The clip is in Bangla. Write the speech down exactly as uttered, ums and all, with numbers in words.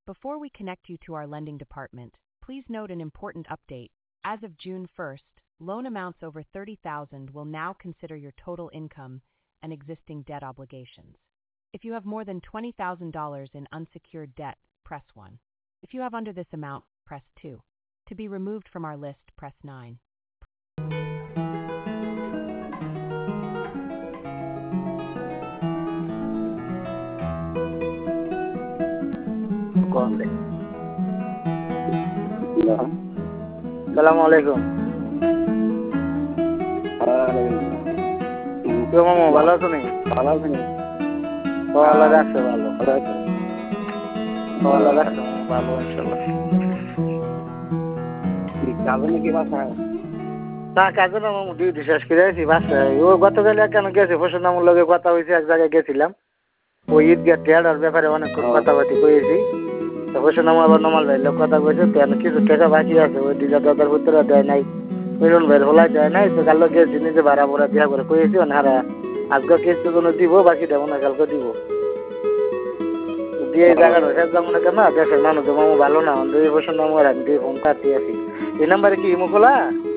Before we connect you to our lending department, please note an important update. As of June first, loan amounts over thirty thousand dollars will now consider your total income and existing debt obligations. If you have more than twenty thousand dollars in unsecured debt, press one. If you have under this amount, press two. To be removed from our list, press nine. Assalamu alaikum. কি মামা ভালো আছো নি? ভালো আছো নি? ভালো লাগছে ভালো ভালো আছে। ভালো লাগছে ভালো ইনশাআল্লাহ। কি কাজে নাকি বাসায়? তা কাজে না মামু ডিউটি শেষ করে আইছি বাসায়। ও গতকাল কেন গেছে ফসল নামুর লগে কথা হয়েছে এক জায়গায় গেছিলাম। ওই ঈদগাহ টেয়ার ব্যাপারে অনেক কথাবার্তি কয়েছি। ফসল নামু আবার নমাল ভাইয়ের লোক কথা কয়েছে তো কিছু টাকা বাকি আছে ওই দিদা দাদার ভিতরে দেয় নাই। মিলন ভাইয়ের হলাই দেয় নাই তো কালো গেছি নিজে ভাড়া ভরা দিয়া করে কয়েছি ওনারা আজকে কিস্তি কোনো দিব বাকি দেবো না কালকে দিব দিয়ে এই জায়গাটা শেষ যাবো না কেন দেশের মানুষ মামু ভালো না দুই বছর নামু আর আমি দুই ফোন কাটতে আছি এই নাম্বারে কি ইমো খোলা